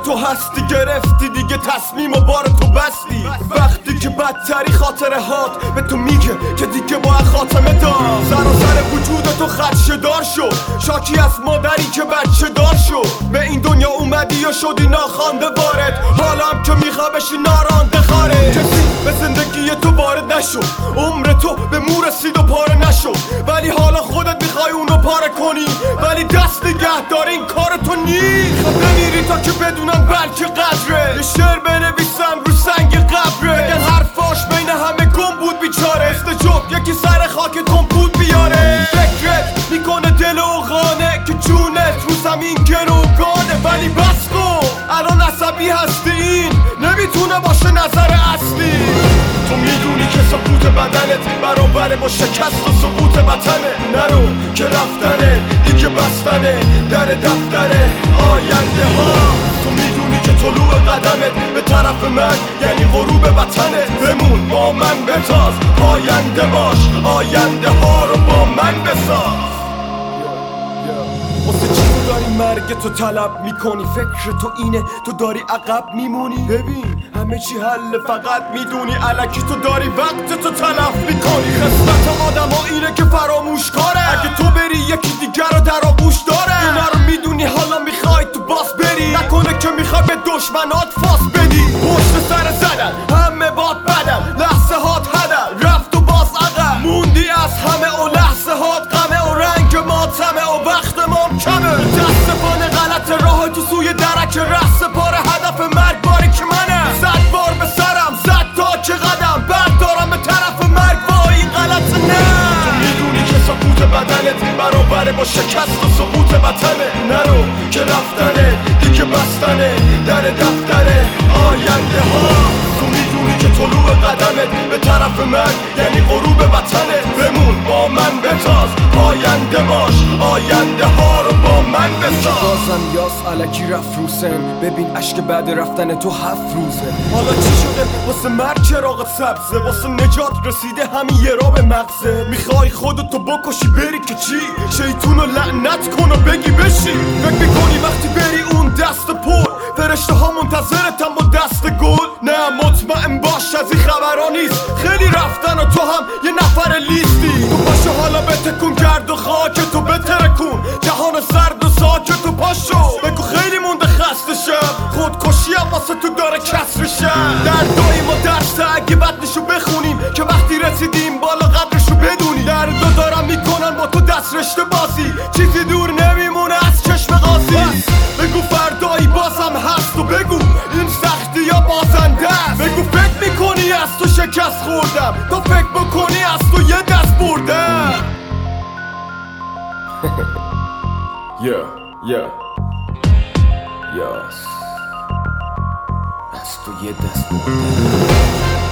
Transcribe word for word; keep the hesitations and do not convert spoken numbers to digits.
تو هستی گرفتی دیگه تصمیم و بار تو بستی. وقتی که بدتری خاطره هات به تو میگه که دیگه باید خاتمه دار. سراسر وجود تو خدشه دار شد، شاکی از مادری که بچه دار شد. به این دنیا اومدی و شدی ناخوانده وارد، حالا هم که میخوا بشی نارانده خارج. کسی به زندگی تو وارد نشد، عمر تو به مو رسید و پاره نشد، ولی حالا خودت میخوای اونو پاره کنی. ولی دست نگه دار این کار تو نیست. نمیری تا که بدونن بلکه قدره. یه شعر بنویسم رو سنگ قبره، بگن حرفاش بین همه گم بود بیچاره. استجاب یکی سر خاک کمپود بیاره. فکرت میکنه دل و غانه که جونت رو زمین گروگانه. ولی بس کن الان عصبی هستی، این نمیتونه باشه نظر اصلی. تو میدونی که سقوط بدنت برابره با شکست و سقوط وطنه. نرو که رفتنه دیگه بستنه در دفتره آینده ها. تو میدونی که طلوع قدمت به طرف من یعنی غروب وطنه. بمون با من بتاز، آینده باش، آینده ها رو با من بساز. واسه چی تو داری مرگ تو طلب میکنی؟ فکر تو اینه تو داری عقب میمونی؟ ببین همه چی حل فقط میدونی الکی تو داری وقت تو تلف میکنی. خصلت آدم ها اینه که فراموش کاره، اگه تو بری یکی دیگر رو در آغوش داره. اینا رو میدونی حالا میخوای تو باس بری، نکنه که میخوای به دشمنات فاس بدی. پشت سر زدن همه باد بدن، لحظه هات هدن رفت و باز عقب موندی از همه و لحظه هات غمه و رنگ ماتمه و وقت مام کمه. دست پان غلط راه تو سوی درک رست پاره هدف مرگ باری که منه. صد بار به سرم زد تا که قدم بردارم به طرف مرگ با این غلط نه. تو میدونی که سقوط بدنت برابره با شکست و سقوط وطنه. نرو که رفتنه دیگه بستنه در دفتره آینده ها. تو میدونی که طلوع قدمت به طرف من یعنی غروب وطنه. بمون با من بتاز، آینده باش، آینده ها رو با من بساز. بازم یاس علکی رفت رو سن، ببین عشق بعد رفتن تو هفت روزه. حالا چی شده واسه مرگ چراغ سبزه؟ واسه نجات رسیده همین یه را به مغزه. میخوای خودتو بکشی بری که چی؟ شیطونو لعنت کن و بگی بشی. فکر میکنی وقتی بری اون دست پر فرشته ها منتظرتم با دست گل؟ نه مطمئن باش از این خبرها نیست، خیلی رفتن و تو هم یه نفر لیستی. تو پاشو حالا بتکون کرد و خاک تو بترکون، جهان سرد و ساکت تو پاشو بگو خیلی مونده خسته شم. خودکشی هم واسه تو داره کسر شم. دردای ما درسته اگه بدنشو بخونیم که وقتی رسیدیم بالا قدرشو بدونی. دردو دارم میکنن با تو دست رشته بازی، چیزی دور نمیمونه از چشم قاضی. بگو فردایی بازم هست و بگو این سختی یا بازنده است. بگو فکر میکنی از تو شکست خوردم، تو فکر بکنی از تو یه دست بردم. Yeah, yeah, yes. از تو یه دست بردم.